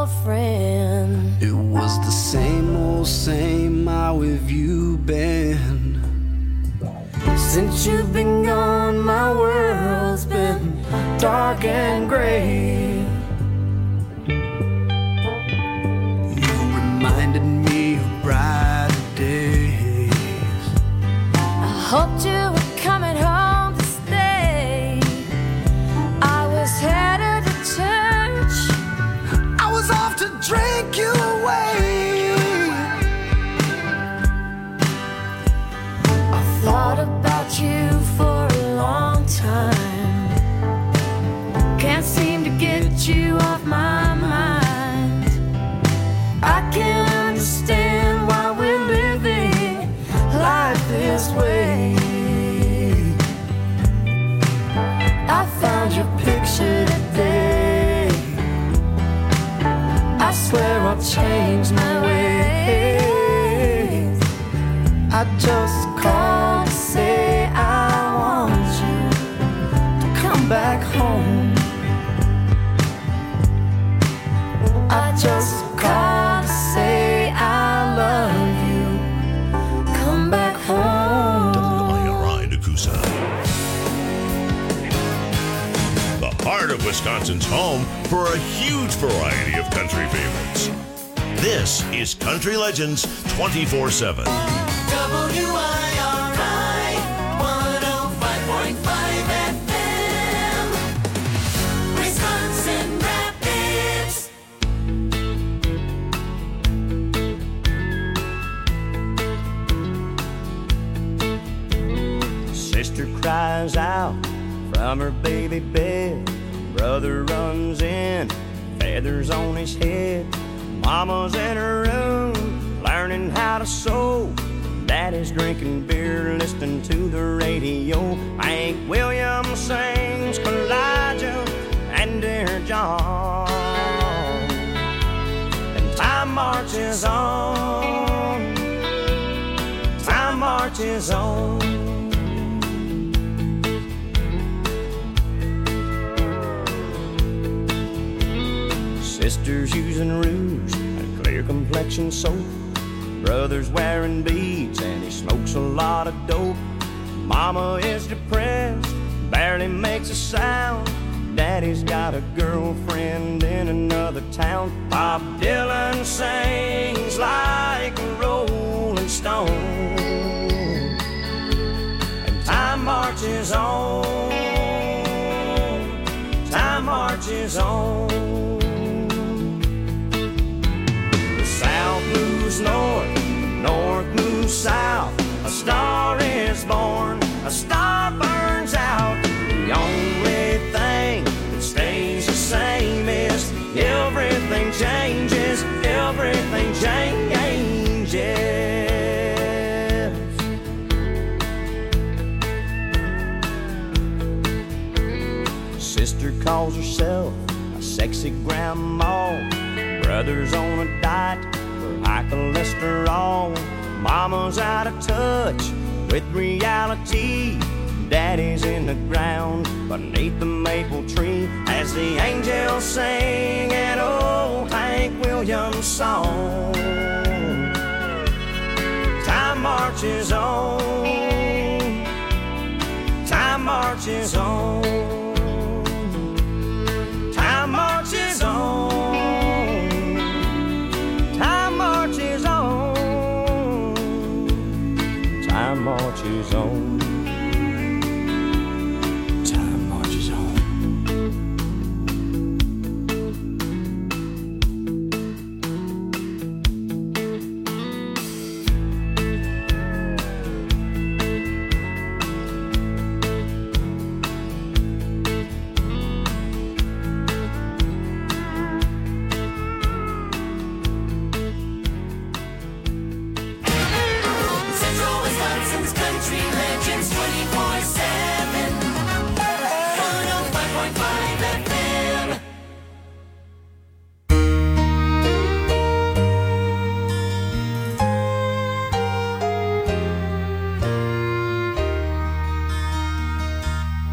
friend. It was the same, how have you been? Since you've been gone, my world's been dark and gray. You reminded me of brighter days. I hoped you were coming home to stay. I was headed to church. I was off to drink you away. I thought about you for a long time. Can't seem to get you off my mind. I can't understand why we're living life this way. I found your picture today. I swear I'll change my ways. I just called to say I want you to come back home. I just called to say I love you. Come back home. WIRI Nakusa. The heart of Wisconsin's home for a huge variety of country favorites. This is Country Legends 24/7. WIRI 105.5 FM, Wisconsin Rapids. Sister cries out from her baby bed. Brother runs in, feathers on his head. Mama's in her room, learning how to sew. Daddy's drinking beer, listening to the radio. Hank Williams sings Elijah and Dear John. And time marches on. Time marches on. Sister's using rouge and clear complexion soap. Brother's wearing beads and he smokes a lot of dope. Mama is depressed, barely makes a sound. Daddy's got a girlfriend in another town. Bob Dylan sings like a rolling stone. And time marches on. Time marches on. South moves north, north moves south. A star is born, a star burns out. The only thing that stays the same is everything changes, everything changes. Sister calls herself a sexy grandma. Brother's on a diet for high cholesterol. Mama's out of touch with reality. Daddy's in the ground beneath the maple tree as the angels sing an old Hank Williams song. Time marches on. Time marches on. Time marches on. Time marches on. Time marches on. Time marches on. Central Wisconsin's Country Legends 24/7. 105.5 FM.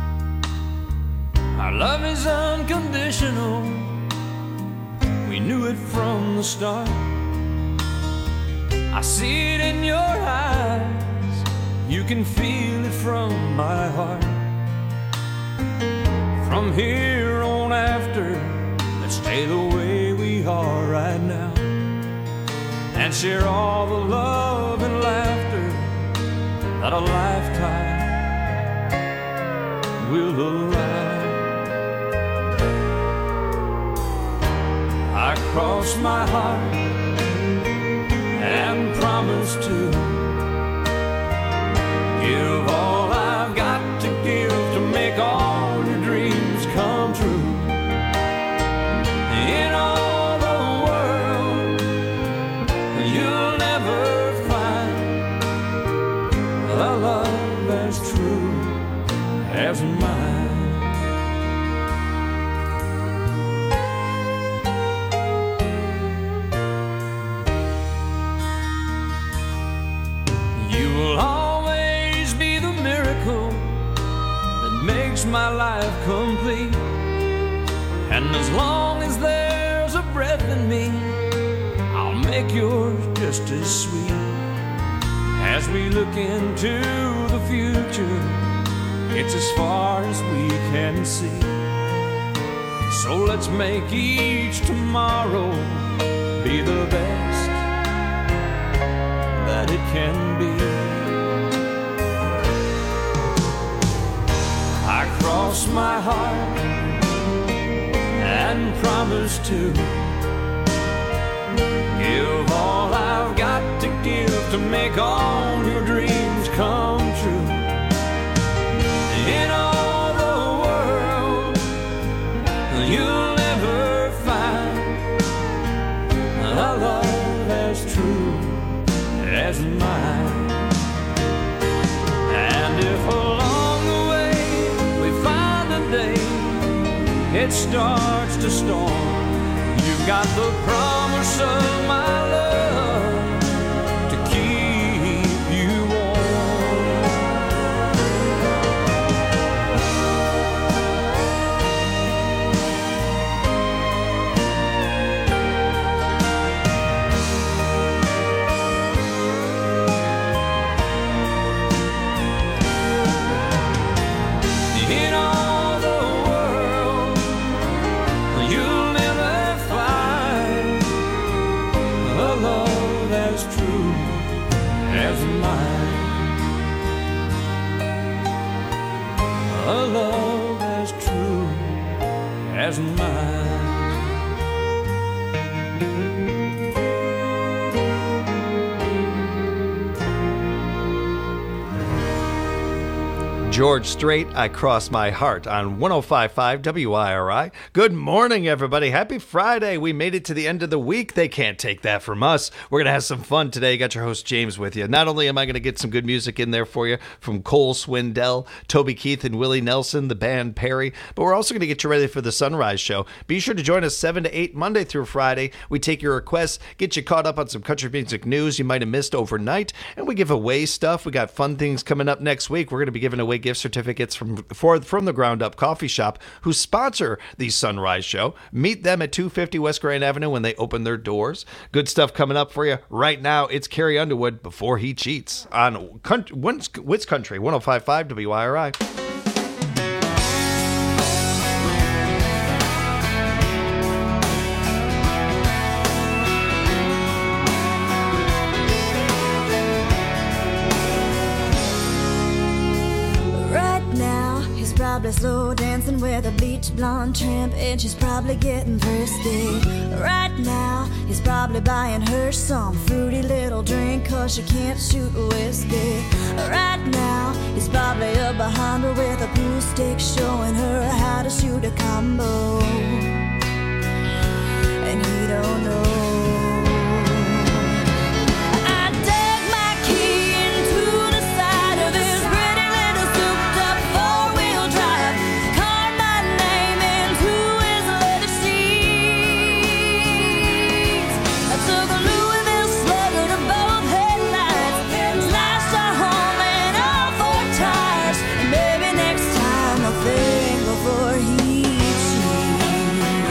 Our love is unconditional. We knew it it from the start. I see it in your eyes, you can feel it from my heart. From here on after, let's stay the way we are right now, and share all the love and laughter that a lifetime will allow. I cross my heart and promise to give all I've got to give to make all your dreams come true. In all the world, you'll never find a love as true as mine. You will always be the miracle that makes my life complete. And as long as there's a breath in me, I'll make yours just as sweet. As we look into the future, it's as far as we can see. So let's make each tomorrow be the best that it can be. I cross my heart and promise to give all I've got to give to make all your dreams come true. In all the world, you'll never find a love as true as mine. And if along the way we find a day it starts to storm, you've got the promise of my love to keep you warm. In all the world, you'll never find a love as true as mine. A love as true as mine. George Strait, I Cross My Heart on 105.5 WIRI. Good morning, everybody. Happy Friday. We made it to the end of the week. They can't take that from us. We're going to have some fun today. You got your host, James, with you. Not only am I going to get some good music in there for you from Cole Swindell, Toby Keith, and Willie Nelson, the band Perry, but we're also going to get you ready for the Sunrise Show. Be sure to join us 7 to 8 Monday through Friday. We take your requests, get you caught up on some country music news you might have missed overnight, and we give away stuff. We got fun things coming up next week. We're going to be giving away gift certificates from the Ground Up Coffee Shop, who sponsor the Sunrise Show. Meet them at 250 West Grand Avenue when they open their doors. Good stuff coming up for you right now. It's Carrie Underwood, Before He Cheats, on Wits Country 105.5 WIRI. Probably slow dancing with a bleach blonde tramp, and she's probably getting thirsty. Right now, he's probably buying her some fruity little drink, 'cause she can't shoot whiskey. Right now, he's probably up behind her with a pool stick, showing her how to shoot a combo. And he don't know. Maybe next time I'll think before he cheats.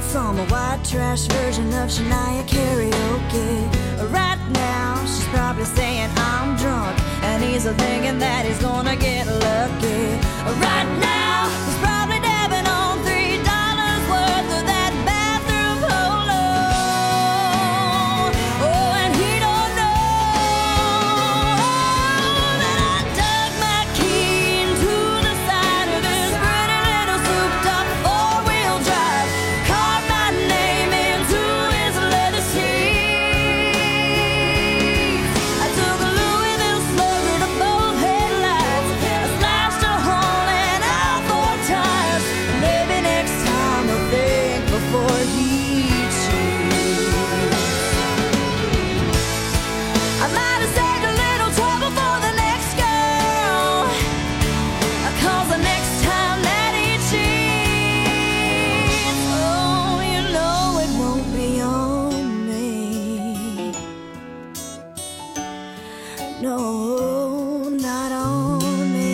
from a white trash version of Shania karaoke. Right now, she's probably saying I'm drunk, and he's thinking that he's gonna get lucky. Right now, he's probably dabbing on $3 worth of that bathroom polo. Oh, and he don't know that I dug my key into the side of his pretty little souped-up four-wheel drive, carved my name into his leather seats. I took a Louisville Slugger to both headlights. I slashed a hole in all four tires. Maybe next time I'll think before he cheats. I might have saved a little trouble for the next girl, 'cause the next time that he cheats, oh, you know it won't be on me. No, not on me.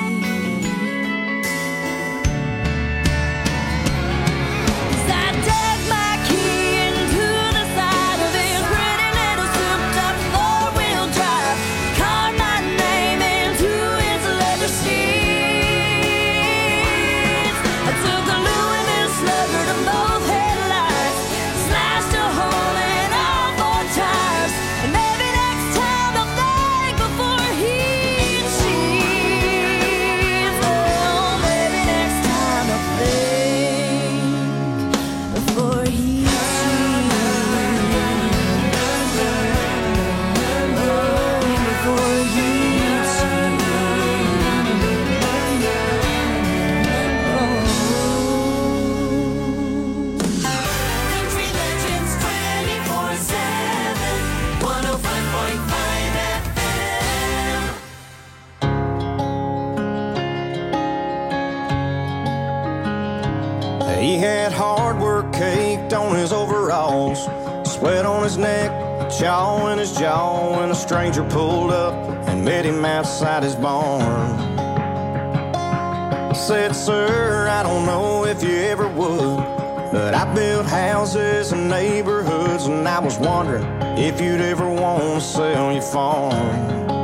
'Cause I dug my key into the side of his pretty little souped-up four-wheel drive, carved my name into his leather seats. I took a Louisville Slugger to both headlights, slashed a hole in all four tires, and maybe next time I'll think before he cheats. Oh, maybe next time I'll think before he Country Legends 24/7, 105.5 FM. He had hard work caked on his overalls, sweat on his neck, chaw in his jaw, when a stranger pulled up and met him outside his barn. Said, "Sir, I don't know if you ever would, but I built houses and neighborhoods, and I was wondering if you'd ever want to sell your farm."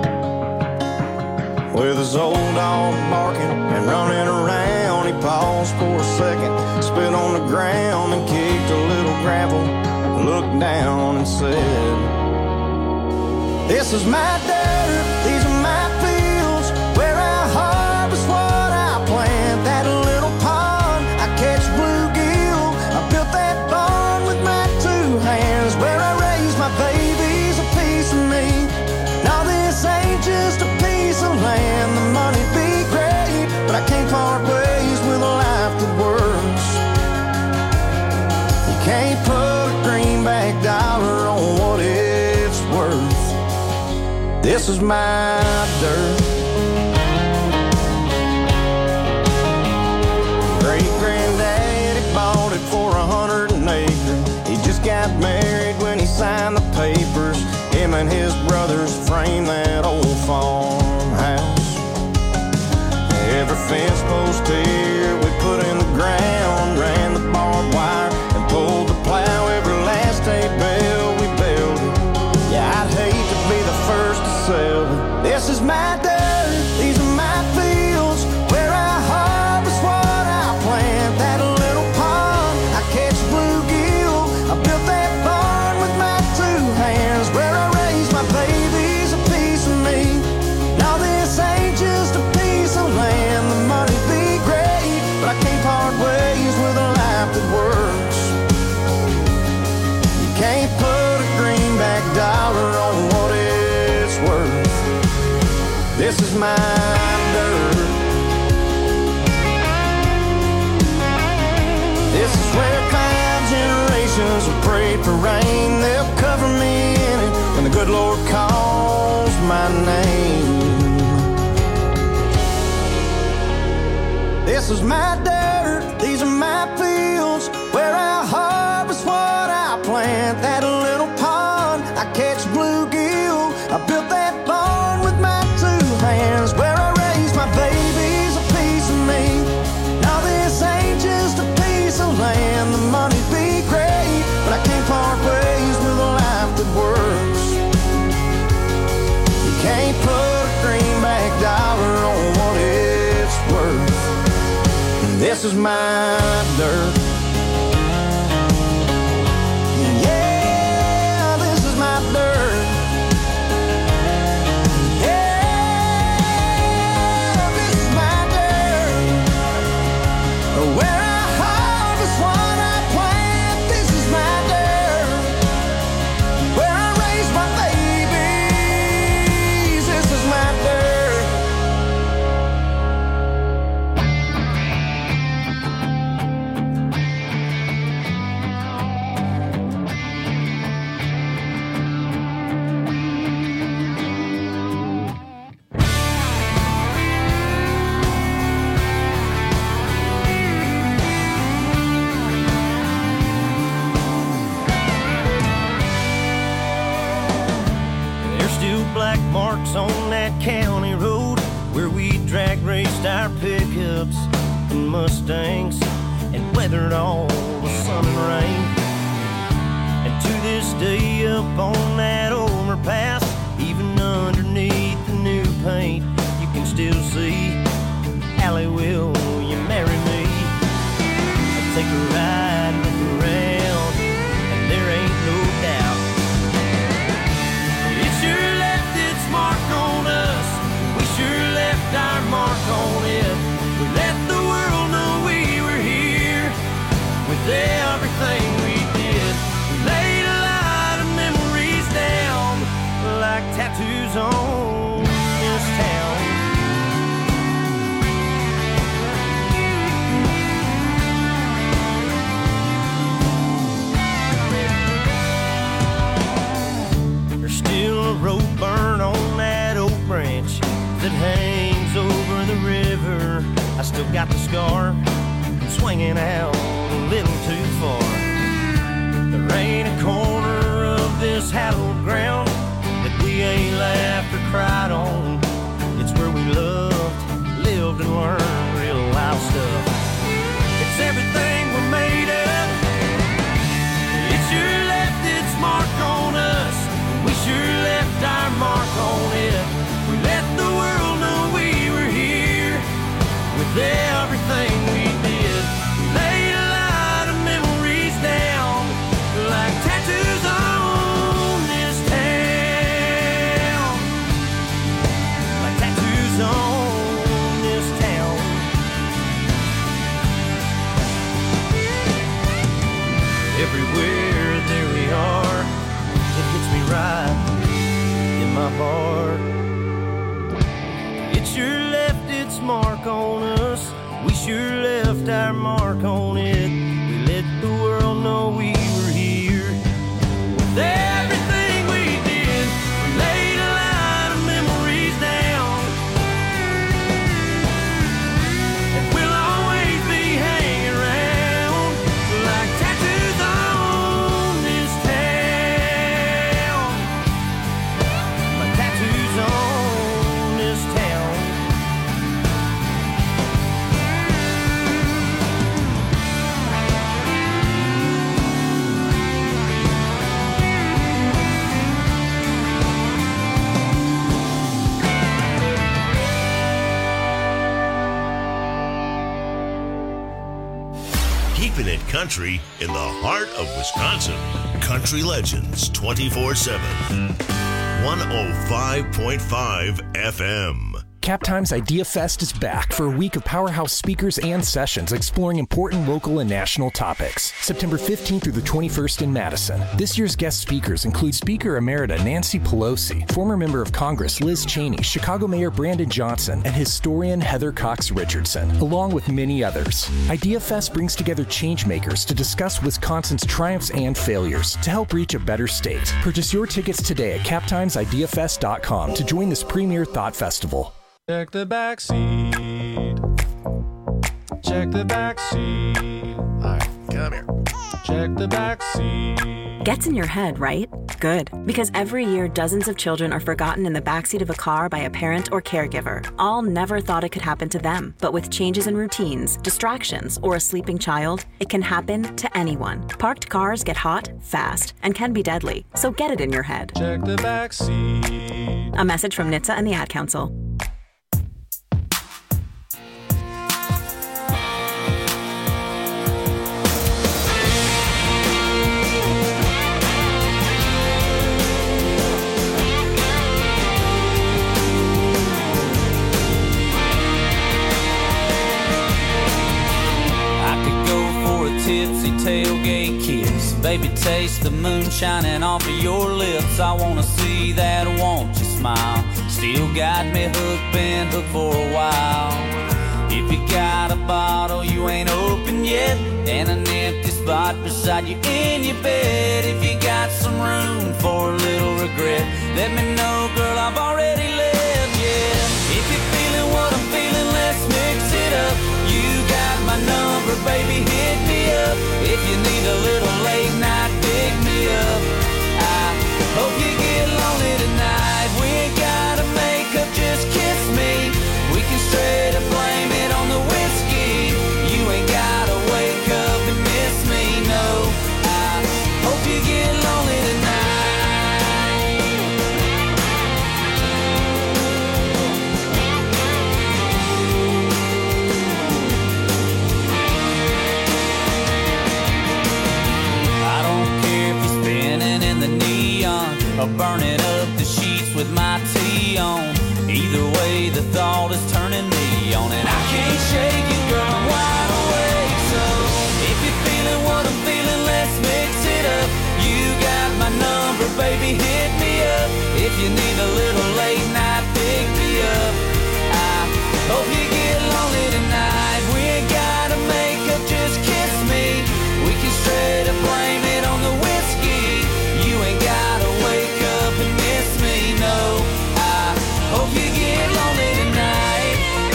With his old dog barking and running around, he paused for a second, spit on the ground and kicked a little gravel, looked down and said, "This is my dirt, these are my fields, where I harvest what I plant. That little pond, I catch bluegill, I built that barn with my two hands, where I raise my babies, a piece of me. Now this ain't just a piece of land, the money'd be great, but I can't part ways with a life that works. You can't put a greenback dollar on what it's worth. This is my dirt." Great-granddaddy bought it for 100 an acre. He just got married when he signed the papers. Him and his brothers framed that old farmhouse. Every fence post here we put in the ground, ran the barbed wire and pulled the plow. Every last hay bale we built it. Yeah, I'd hate to be the first to sell it. This is my dirt, these are my fields, where I harvest what I plant. That little pond, I catch bluegill, I built that barn with my two hands, where I raise my babies, a piece of me. Now this ain't just a piece of land, the money'd be great, but I can't part ways with a life that works. You can't put a greenback dollar on what it's worth. This is my dirt. This is where 5 generations have prayed for rain. They'll cover me in it when the good Lord calls my name. This is my dirt, these are my fields, where I harvest what I plant. That little pond, I catch bluegill, I built that barn with my two hands, where I raise my babies, a piece of me. Now this ain't just a piece of land, the money'd be This is my dirt. Yeah, this is my dirt. Yeah, this is my dirt. Where I harvest what I plant, this is my dirt. Where I raise my babies, this is my dirt. There's still black marks on that county road where we drag raced our pickups and Mustangs and weathered all the sun and rain. And to this day up on that overpass, even underneath the new paint, you can still see Allie, will you marry me? I'll take a ride, look around, and there ain't no doubt it sure left its mark on us. We sure left our mark on it. We let the world know we were here with everything we did. We laid a lot of memories down like tattoos on this town. There's still a rope burn on that oak branch that hangs over the river. I still got the scar from swinging out a little too far. There ain't a corner of this hallowed ground that we ain't laughed or cried on. It's where we loved, lived, and learned real life stuff. It's everything we're made of. It sure left its mark on us. We sure left our mark on it. We let the world know we were here with everything we did. We laid a lot of memories down like tattoos on this town. Like tattoos on this town. Everywhere there we are, it hits me right in my heart. It sure left its mark on us. We sure left our mark on it. We let the world know we were here with everything we did. We laid a lot of memories down, and we'll always be hanging around like tattoos on this town. Like tattoos on this town. Keeping it country in the heart of Wisconsin. Country Legends 24/7. 105.5 FM. Cap Times Idea Fest is back for a week of powerhouse speakers and sessions exploring important local and national topics. September 15th through the 21st in Madison. This year's guest speakers include Speaker Emerita Nancy Pelosi, former member of Congress Liz Cheney, Chicago Mayor Brandon Johnson, and historian Heather Cox Richardson, along with many others. Idea Fest brings together changemakers to discuss Wisconsin's triumphs and failures to help reach a better state. Purchase your tickets today at captimesideafest.com to join this premier thought festival. Check the back seat. Check the back seat. All right, come here. Check the back seat. Gets in your head, right? Good. Because every year, dozens of children are forgotten in the backseat of a car by a parent or caregiver. All never thought it could happen to them. But with changes in routines, distractions, or a sleeping child, it can happen to anyone. Parked cars get hot, fast, and can be deadly. So get it in your head. Check the back seat. A message from NHTSA and the Ad Council. tailgate kiss. Baby, taste the moon shining off of your lips. I wanna see that won't you smile. Still got me hooked, been hooked for a while. If you got a bottle you ain't open yet, and an empty spot beside you in your bed, if you got some room for a little regret, let me know, girl, I've already left, yeah. If you're feeling what I'm feeling, let's mix it up. You got my number, baby, hit me up. If you need a little late night, pick me up. I hope you get lonely tonight. We ain't gotta make up, just kiss me. We can straight up blame it on the whiskey. You ain't gotta wake up and miss me, no. I hope you get lonely tonight. I don't care if you're spinning in the neon or burning up the sheets with my tea on. Either way, the thought is turning me on, and I can't shake it, girl, I'm wide awake. So if you're feeling what I'm feeling, let's mix it up. You got my number, baby, hit me up. If you need a little late night, pick me up. I hope you get lonely tonight. We ain't gotta make up, just kiss me. We can straight up blame it on the whiskey. You ain't gotta wake up and miss me, no. Hope you get lonely tonight.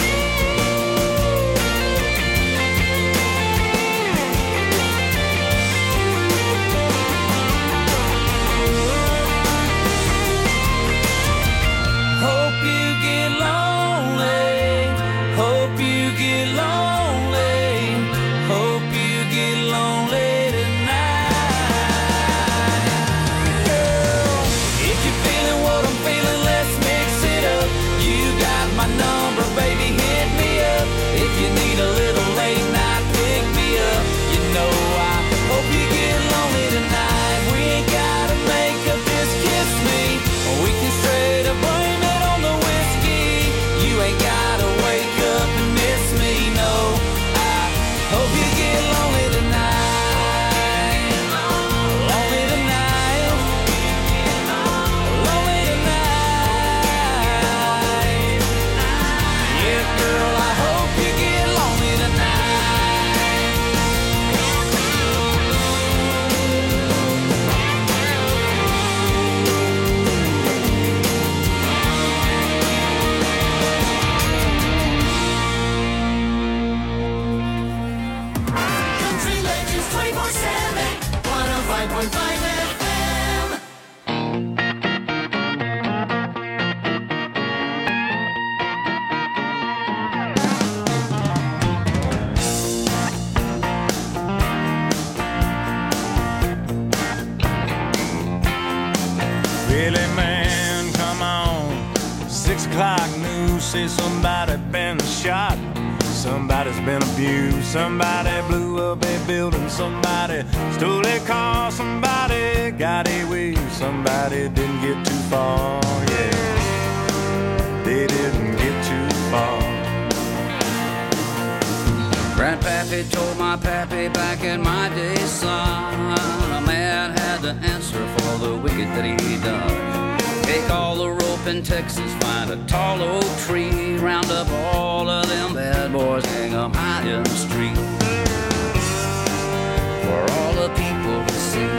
Hope you get lonely. Hope you get lonely. Hope you get lonely tonight. Girl, if you're feeling what I'm feeling, let's mix it up. You got my number, baby, hit me up. If you need a little late night, pick me up. You know I hope you get lonely tonight. We ain't gotta make up, just kiss me. Or we can straight up blame it on the whiskey. You ain't gotta wake up and miss me, no. I hope you get lonely tonight. Lonely tonight. Lonely tonight. Yeah, girl, I hope you get lonely tonight. Country Legends 24/7, 105.5 FM. Really, man, come on. 6 o'clock news say somebody been shot. Somebody's been abused. Somebody blew up a building. Somebody stole a car. Somebody got away. Somebody didn't get too far. Yeah, they didn't get too far. Grandpappy told my pappy back in my day, son, a man had to answer for the wicked that he done. Take all the rope in Texas, find a tall oak tree, round up all of them bad boys, hang them high in the street for all the people to see.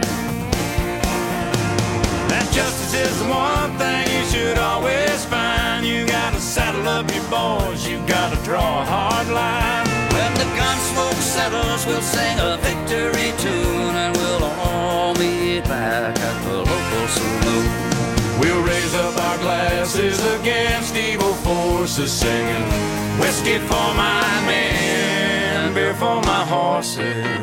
That justice is the one thing you should always find. You gotta saddle up your boys, you gotta draw a hard line. When the gun smoke settles, we'll sing a victory tune, and we'll all meet back at the local saloon. We'll raise up our glasses against evil forces, singing whiskey for my men, beer for my horses.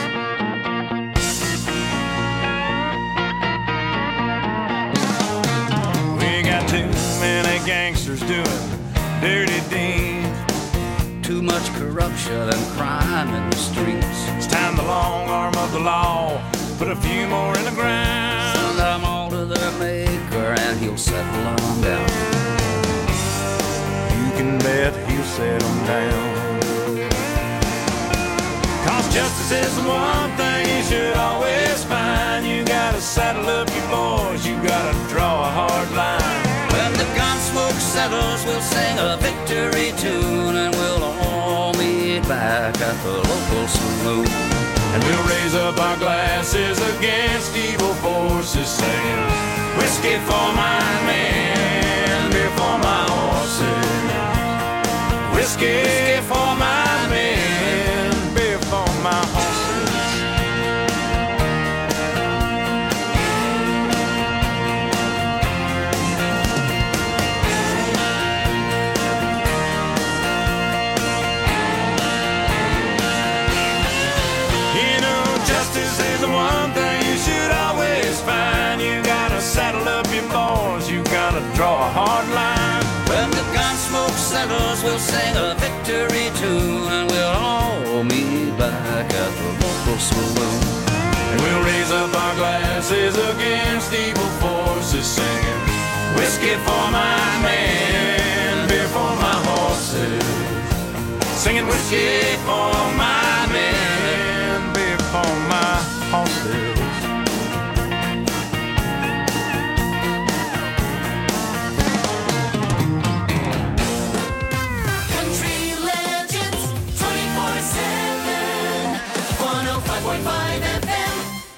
We got too many gangsters doing dirty deeds, too much corruption and crime in the streets. It's time the long arm of the law put a few more in the ground. Send them all to their maker and he'll settle them down. You can bet he'll set them down. 'Cause Justice is the one thing you should always find. You gotta saddle up your boys, you gotta draw a hard line. When the gun smoke settles, we'll sing a victory tune, and we'll all meet back at the local saloon. And we'll raise up our glasses against evil forces, singing whiskey for my men, beer for my horses. Whiskey for my men, beer for my horses. You know, justice is the one thing you should always find. You gotta saddle up your boys, you gotta draw a hard line. When the gun smoke settles, we'll sing a victory tune, and we'll all meet back at the local saloon. And we'll raise up our glasses against evil forces, singing whiskey for my men, beer for my horses. Singing whiskey for my men, beer for my horses. Country Legends 24/7 105.5 FM.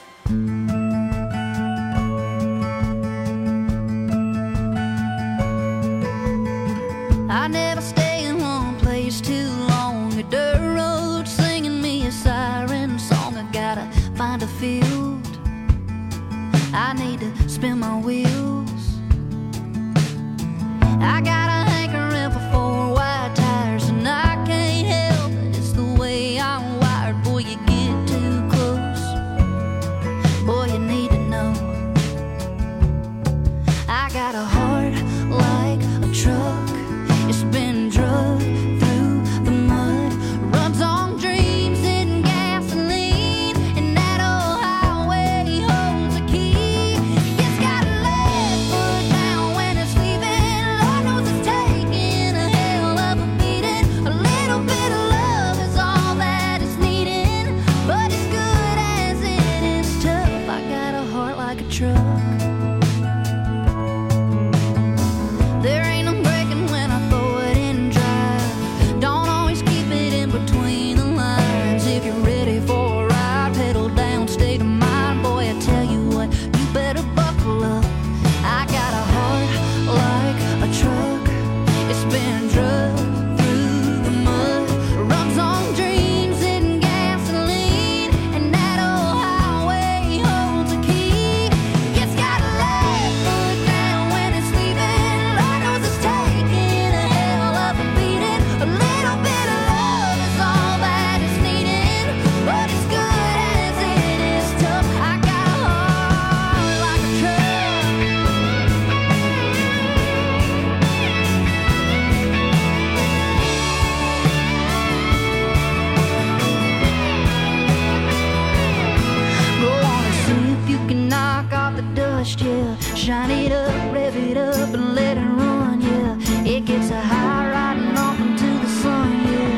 I never stay in one place too long. A dirt road singing me a siren song. I gotta find a field. I need to spin my wheels. I got a hankering for 4 wide tires, and I can't help it. It's the way I'm wired. Boy, you get too close. Boy, you need to know. I got a heart like a truck. It's been drugged through the mud. Runs on dreams and gasoline, and that old highway holds a key. It's got a left foot down when it's leaving. Lord knows it's taking a hell of a beating. A little bit of love is all that it's needing, but as good as it is tough, I got a heart like a truck. There ain't no breaking when I throw it in drive. Don't always keep it in between the lines. If you're ready for a ride, pedal down, state of mind. Boy, I tell you what, you better buckle up. I got a heart like a truck. It's been drugged through the mud. Runs on dreams and gasoline, and that old highway holds a key. It's got a left foot down when it's leaving. Lord knows it's taking a hell of a beating. A little bit of love is all that it's needing, but as good as it is tough, I got a heart like a truck. Go on and see if you can knock off the dust, yeah. Shine it up, rev it up, and let it run, yeah. It gets a high riding off into the sun, yeah.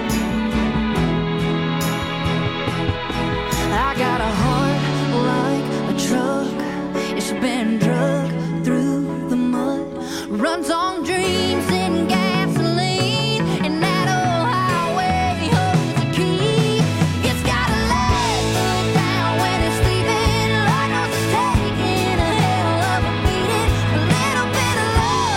I got a heart like a truck. It's been drugged through the mud. Runs on dreams and gasoline, and that old highway holds a key. It's got a left foot down when it's leaving. Lord knows it's taking a hell of a beating. A little bit of love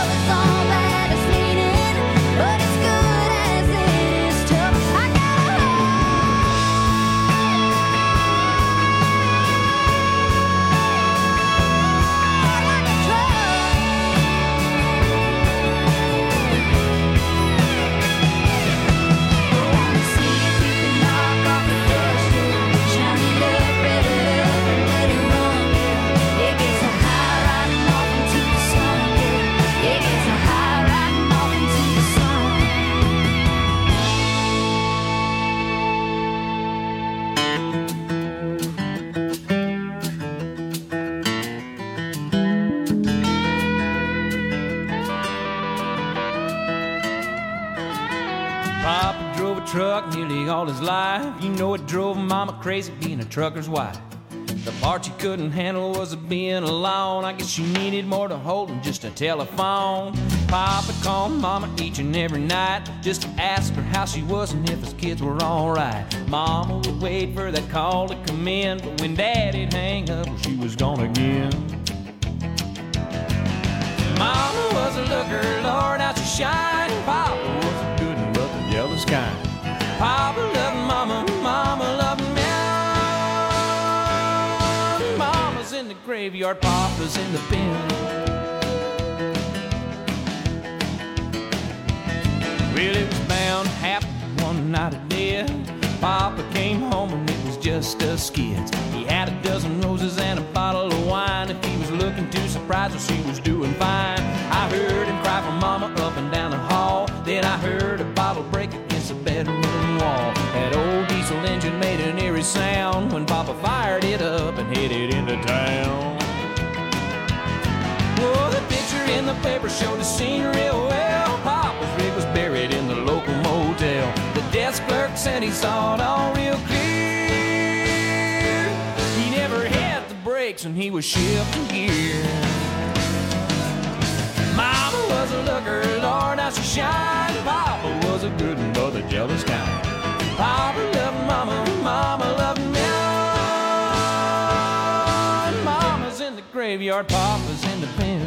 Papa drove a truck nearly all his life. You know it drove Mama crazy being a trucker's wife. The part she couldn't handle was being alone. I guess she needed more to hold than just a telephone. Papa called Mama each and every night just to ask her how she was and if his kids were alright. Mama would wait for that call to come in, but when Daddy'd hang up, well, she was gone again. Mama was a looker, Lord, how she shined. Papa was a good one, but the jealous kind. Papa loved Mama, Mama loved me. Mama's in the graveyard, Papa's in the bin. Well, it was bound to happen one night of death. Papa came home and it was just us kids. He had a dozen roses and a bottle of wine. If he was looking too surprised, well, she was doing fine. I heard him cry for Mama up and down the hall. Then I heard a bottle break against the bedroom wall. That old diesel engine made an eerie sound when Papa fired it up and headed into town. Oh, the picture in the paper showed the scene real well. Papa's rig was buried in the local motel. The desk clerk said he saw it all real clear. He never hit the brakes when he was shifting gear. Mama was a looker, Lord, how she shined. Papa was a good one, but the jealous kind. Papa loved Mama, Mama loved me. Mama's in the graveyard, Papa's in the pen.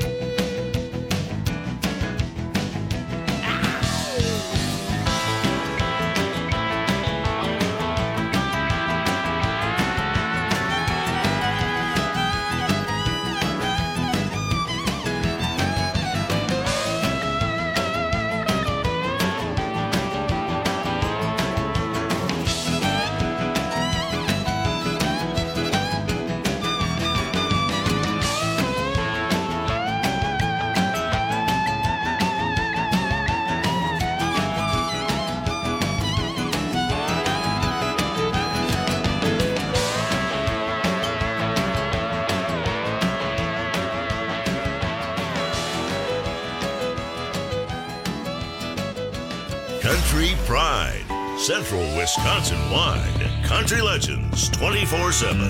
Country Pride, Central Wisconsin wide. Country Legends 24/7.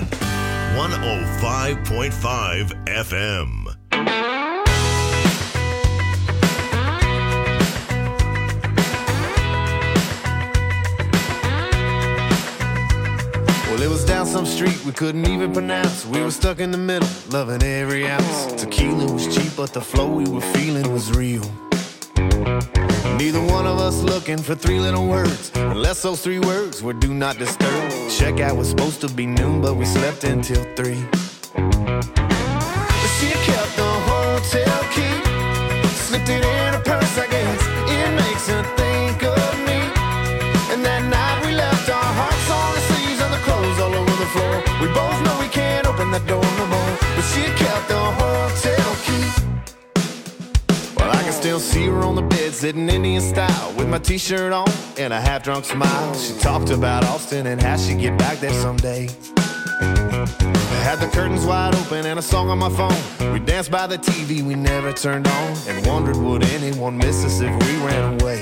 105.5 FM. Well, it was down some street we couldn't even pronounce. We were stuck in the middle, loving every ounce. Tequila was cheap, but the flow we were feeling was real. Neither one of us looking for three little words, unless those three words were do not disturb. Checkout was supposed to be noon, but we slept until 3. She kept the hotel key, slipped it in her purse, I guess. It makes her think of me. And that night we left our hearts on the sleeves and the clothes all over the floor. We both know we can't open that door no more, but she kept the hotel key. Well, I can still see her on the bed, sitting Indian style, with my t-shirt on and a half-drunk smile. She talked about Austin and how she'd get back there someday. I had the curtains wide open and a song on my phone. We danced by the TV we never turned on, and wondered would anyone miss us if we ran away.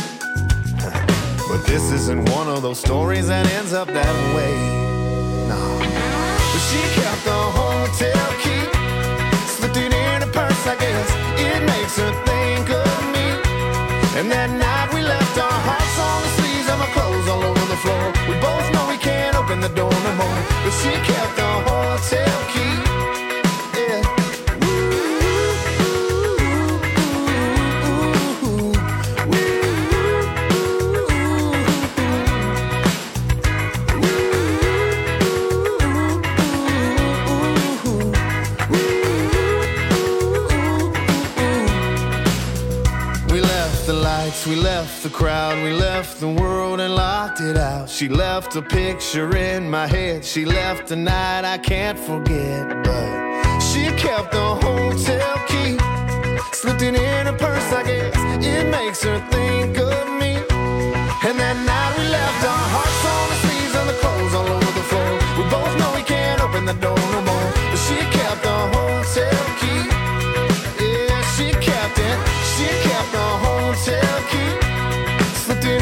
But this isn't one of those stories that ends up that way. No. But she kept the hotel key, slipped it in her purse, I guess. It makes her think of me. And that night we left our hearts on the sleeves and my clothes all over the floor. We both know we can't open the door no more, but she kept the hotel key. Yeah. We left the crowd, we left the world and locked it out. She left a picture in my head, she left a night I can't forget. But she kept the hotel key, slipped it in her purse, I guess. It makes her think of me. And that night we left our hearts on the sleeves and the clothes all over the floor. We both know we can't open the door no more, but she kept the hotel key. Yeah, she kept it. She kept the hotel key, slipped it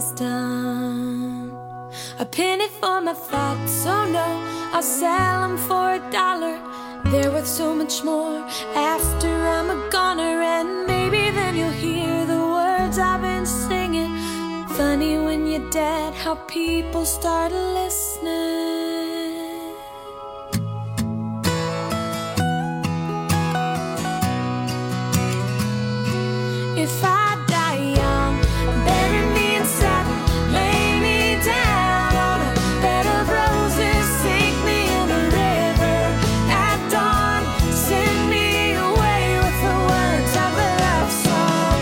is done. A penny for my thoughts, oh no, I'll sell them for $1. They're worth so much more after I'm a goner. And maybe then you'll hear the words I've been singing. Funny when you're dead, how people start listening. If I die young, bury me in satin, lay me down on a bed of roses, sink me in a river at dawn, send me away with the words of a love song.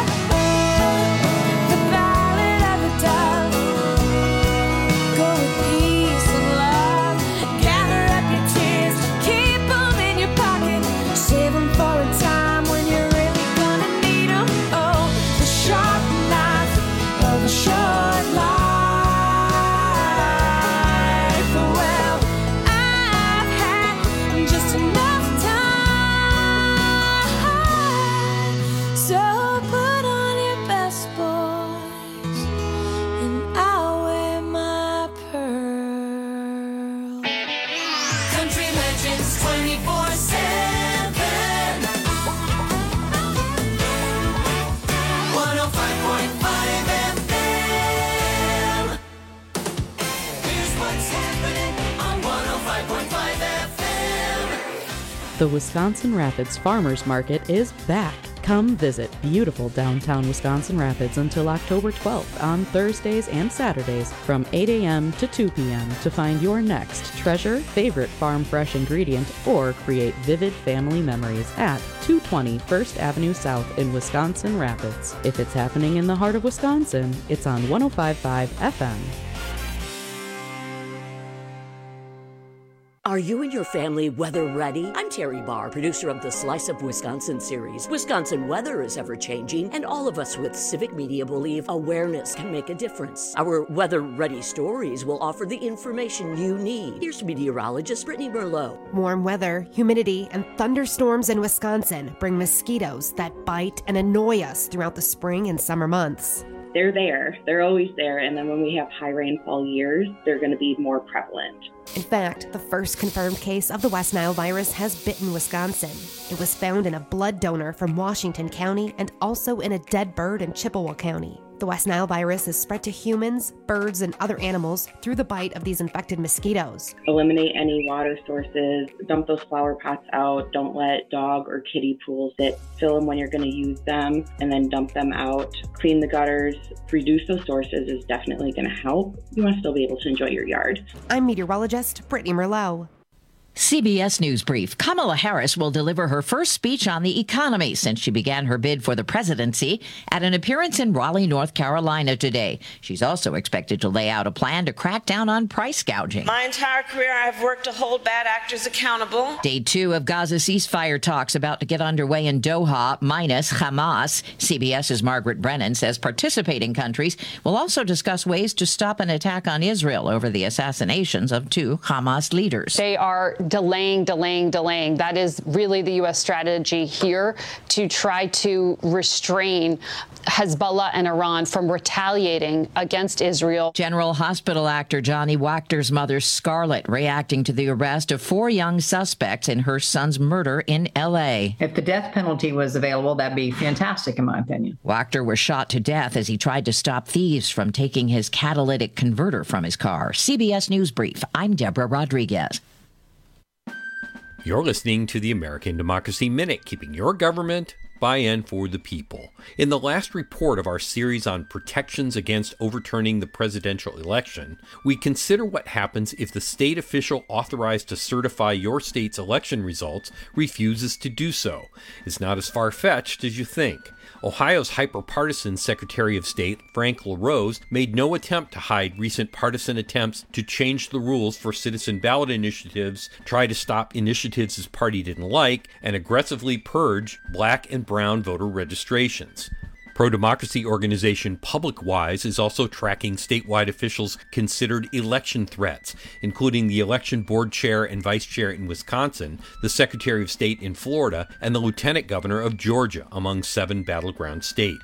The ballad of the dove. Go with peace and love. Gather up your tears, keep them in your pocket, save them for a time when you're really gonna need them. Oh, the sharp knife of a short life. Well, I've had just enough time. So put on your best, boys, and I'll wear my pearl. Country legends 24/7. 105.5 FM. Here's what's happening on 105.5 FM. The Wisconsin Rapids Farmers Market is back. Come visit beautiful downtown Wisconsin Rapids until October 12th on Thursdays and Saturdays from 8 a.m. to 2 p.m. to find your next treasure, favorite farm fresh ingredient, or create vivid family memories at 220 First Avenue South in Wisconsin Rapids. If it's happening in the heart of Wisconsin, it's on 105.5 FM. Are you and your family weather ready? I'm Terry Barr, producer of the Slice of Wisconsin series. Wisconsin weather is ever-changing, and all of us with civic media believe awareness can make a difference. Our weather-ready stories will offer the information you need. Here's meteorologist Brittany Merlot. Warm weather, humidity, and thunderstorms in Wisconsin bring mosquitoes that bite and annoy us throughout the spring and summer months. They're there. They're always there. And then when we have high rainfall years, they're going to be more prevalent. In fact, the first confirmed case of the West Nile virus has bitten Wisconsin. It was found in a blood donor from Washington County and also in a dead bird in Chippewa County. The West Nile virus is spread to humans, birds, and other animals through the bite of these infected mosquitoes. Eliminate any water sources, dump those flower pots out, don't let dog or kitty pools sit. Fill them when you're going to use them, and then dump them out. Clean the gutters, reduce those sources is definitely going to help. You want to still be able to enjoy your yard. I'm meteorologist Brittany Merlot. CBS News Brief. Kamala Harris will deliver her first speech on the economy since she began her bid for the presidency at an appearance in Raleigh, North Carolina today. She's also expected to lay out a plan to crack down on price gouging. My entire career, I've worked to hold bad actors accountable. Day 2 of Gaza ceasefire talks about to get underway in Doha, minus Hamas. CBS's Margaret Brennan says participating countries will also discuss ways to stop an attack on Israel over the assassinations of 2 Hamas leaders. They are delaying. That is really the U.S. strategy here, to try to restrain Hezbollah and Iran from retaliating against Israel. General Hospital actor Johnny Wachter's mother, Scarlett, reacting to the arrest of 4 young suspects in her son's murder in L.A. If the death penalty was available, that'd be fantastic, in my opinion. Wachter was shot to death as he tried to stop thieves from taking his catalytic converter from his car. CBS News Brief. I'm Deborah Rodriguez. You're listening to the American Democracy Minute, keeping your government by and for the people. In the last report of our series on protections against overturning the presidential election, we consider what happens if the state official authorized to certify your state's election results refuses to do so. It's not as far-fetched as you think. Ohio's hyper-partisan Secretary of State, Frank LaRose, made no attempt to hide recent partisan attempts to change the rules for citizen ballot initiatives, try to stop initiatives his party didn't like, and aggressively purge black and brown voter registrations. Pro-democracy organization PublicWise is also tracking statewide officials' considered election threats, including the election board chair and vice chair in Wisconsin, the Secretary of State in Florida, and the lieutenant governor of Georgia, among 7 battleground states.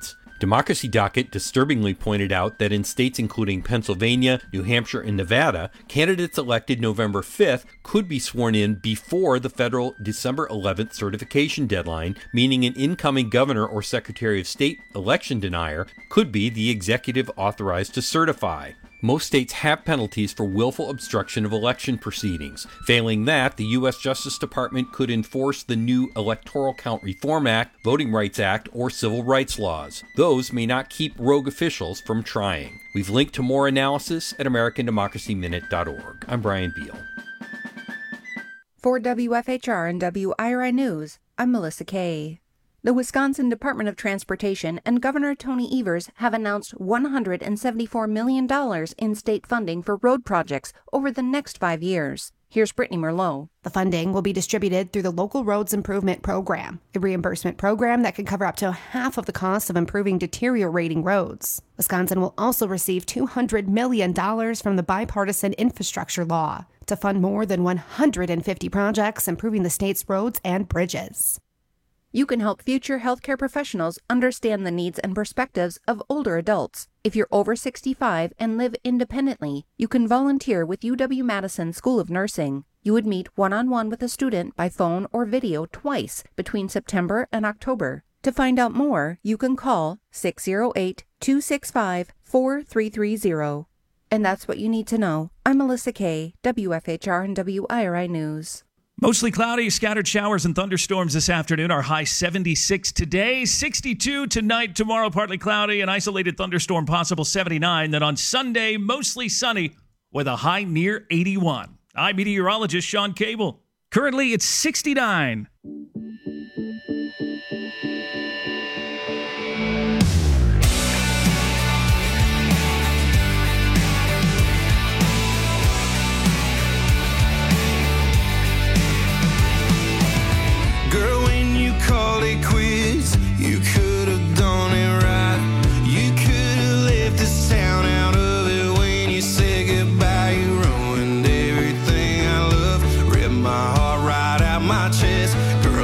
Democracy Docket disturbingly pointed out that in states including Pennsylvania, New Hampshire, and Nevada, candidates elected November 5th could be sworn in before the federal December 11th certification deadline, meaning an incoming governor or Secretary of State election denier could be the executive authorized to certify. Most states have penalties for willful obstruction of election proceedings. Failing that, the U.S. Justice Department could enforce the new Electoral Count Reform Act, Voting Rights Act, or civil rights laws. Those may not keep rogue officials from trying. We've linked to more analysis at AmericanDemocracyMinute.org. I'm Brian Beal. For WFHR and WIRI News, I'm Melissa Kay. The Wisconsin Department of Transportation and Governor Tony Evers have announced $174 million in state funding for road projects over the next 5 years. Here's Brittany Merlot. The funding will be distributed through the Local Roads Improvement Program, a reimbursement program that can cover up to half of the cost of improving deteriorating roads. Wisconsin will also receive $200 million from the Bipartisan Infrastructure Law to fund more than 150 projects improving the state's roads and bridges. You can help future healthcare professionals understand the needs and perspectives of older adults. If you're over 65 and live independently, you can volunteer with UW-Madison School of Nursing. You would meet one-on-one with a student by phone or video twice between September and October. To find out more, you can call 608-265-4330. And that's what you need to know. I'm Melissa Kay, WFHR and WIRI News. Mostly cloudy, scattered showers and thunderstorms this afternoon. Our high 76 today, 62 tonight, tomorrow partly cloudy, an isolated thunderstorm possible 79. Then on Sunday, mostly sunny with a high near 81. I'm meteorologist Sean Cable. Currently, it's 69. Girl, when you called it quits, you could have done it right. You could have left this town out of it when you said goodbye. You ruined everything I love, ripped my heart right out my chest. Girl,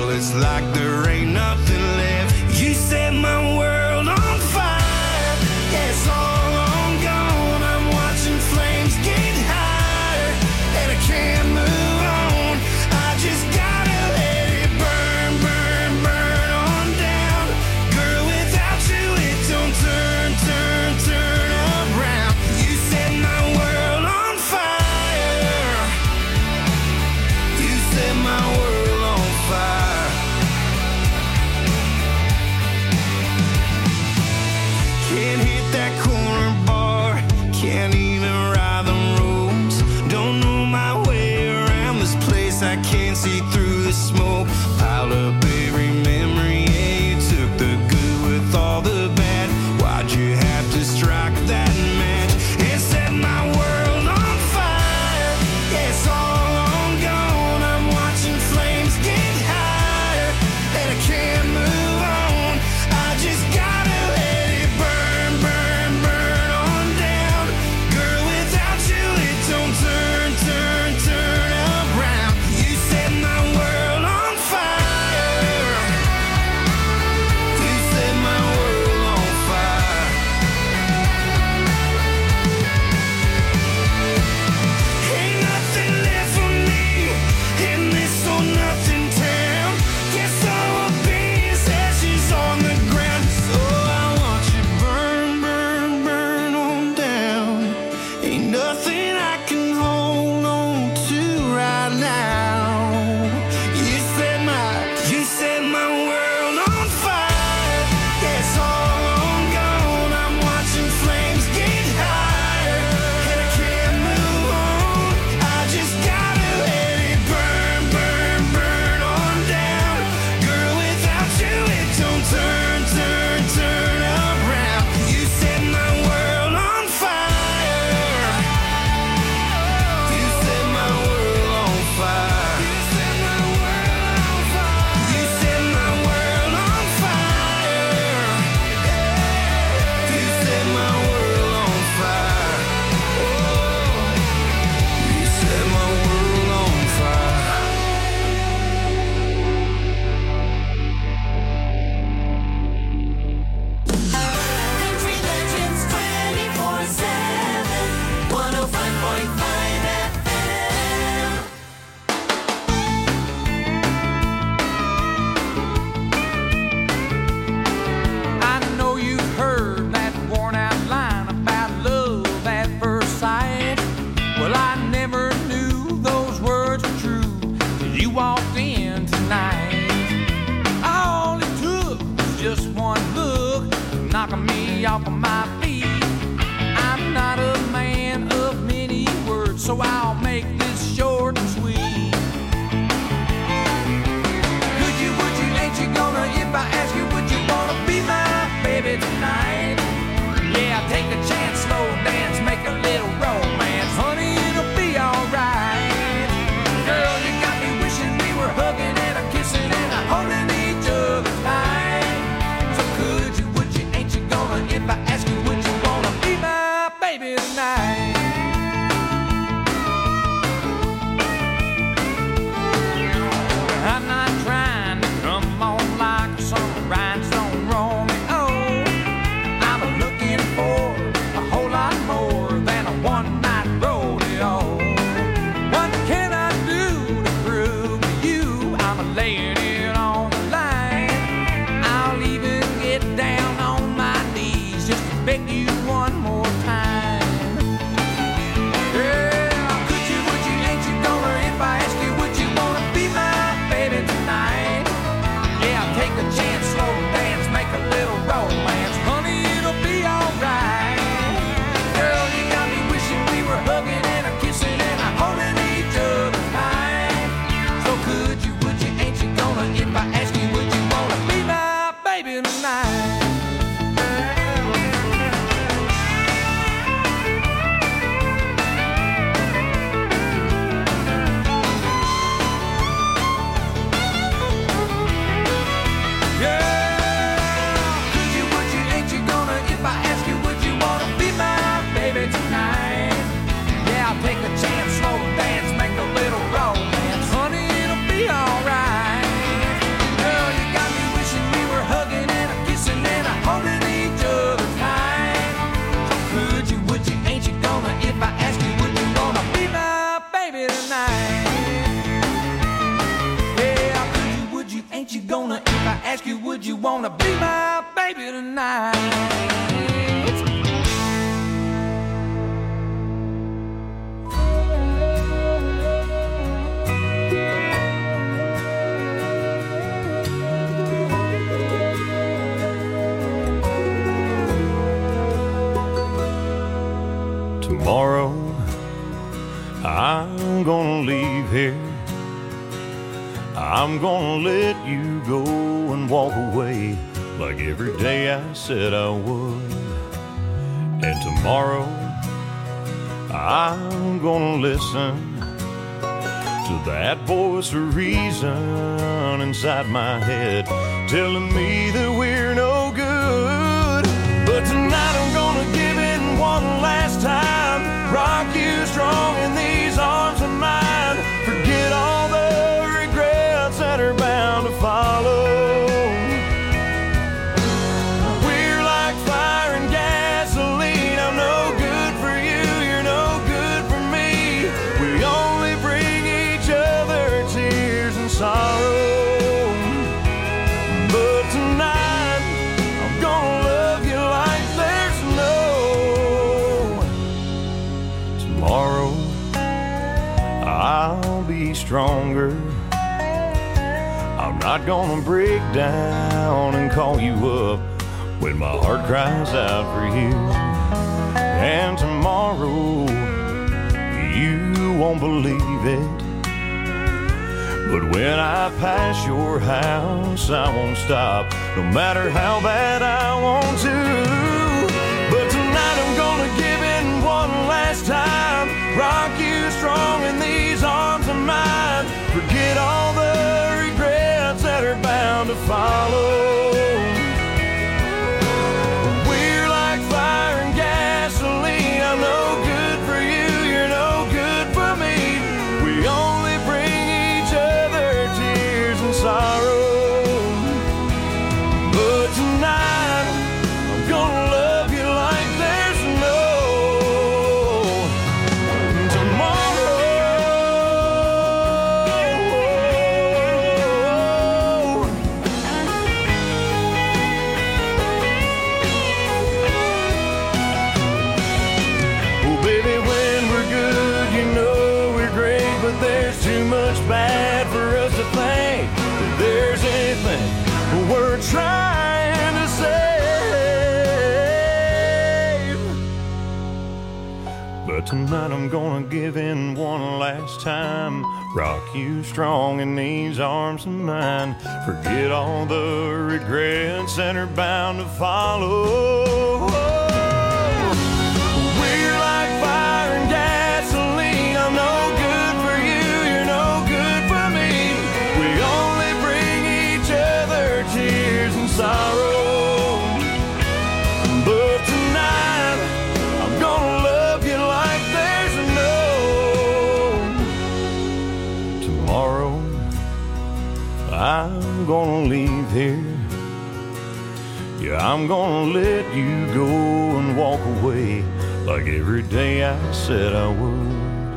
Would you wanna be my baby tonight? Tomorrow I'm gonna leave here. I'm gonna let you go and walk away like every day I said I would. And tomorrow I'm gonna listen to that voice of reason inside my head telling me that we're no good. But tonight I'm gonna give in one last time, rock you strong in these arms of mine. Forget all the regrets that are bound to follow. We're like fire and gasoline. I'm no good for you, you're no good for me. We only bring each other tears and sorrow. But tonight I'm gonna love you like there's no tomorrow. I'll be stronger. I'm not gonna break down and call you up when my heart cries out for you. And tomorrow, you won't believe it, but when I pass your house, I won't stop, no matter how bad I want to. But tonight I'm gonna give in one last time, rock you strong in these arms of mine. Forget all the regrets that are bound to follow. We're like fire and gasoline. I'm no good for you, you're no good for me. We only bring each other tears and sorrow. But tonight I'm gonna love you like there's no tomorrow. Oh baby, when we're good, you know we're great, but there's too much bad for us to think that there's anything we're trying to save. But tonight I'm gonna give in one last time, rock you strong in these arms of mine. Forget all the regrets that are bound to follow. We're like fire and gasoline. I'm no good for you, you're no good for me. We only bring each other tears and sorrow. But tonight I'm gonna love you like there's no tomorrow. I'm gonna leave here. Yeah, I'm gonna let you go and walk away like every day I said I would.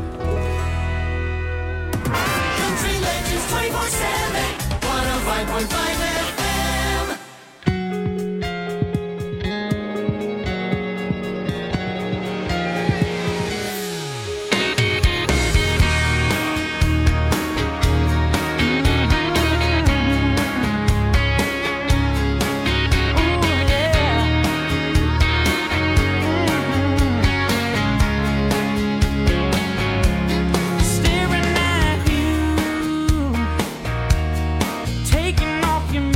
Country Legends 24/7, 105.5 FM. Staring at you, taking off your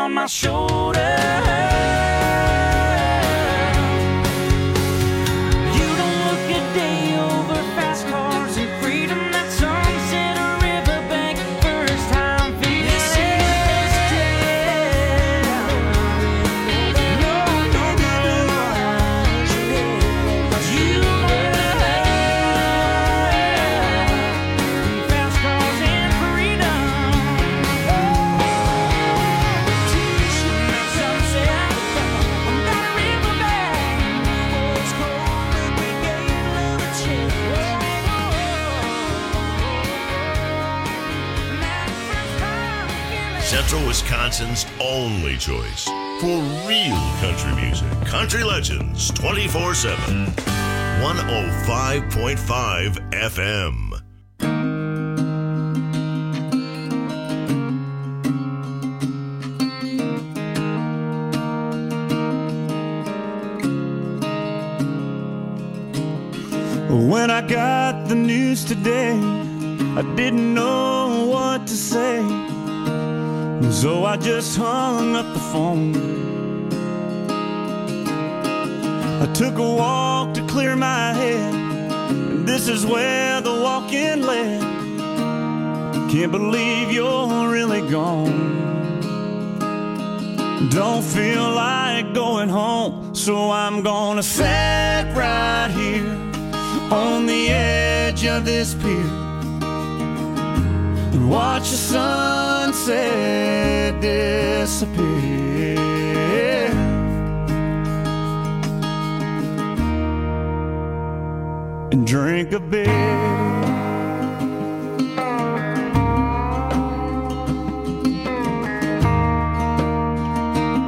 on my shoulder. You don't look a day over fast cars and freedom. That sunset or riverbank, first time feeling this is Central Wisconsin's only choice for real country music. Country Legends 24/7. 105.5 FM. When I got the news today, I didn't know what to say, so I just hung up the phone. I took a walk to clear my head, and this is where the walk-in led. Can't believe you're really gone. Don't feel like going home, so I'm gonna sit right here on the edge of this pier and watch the sunset disappear, and drink a beer.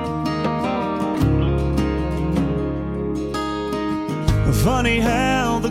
Funny how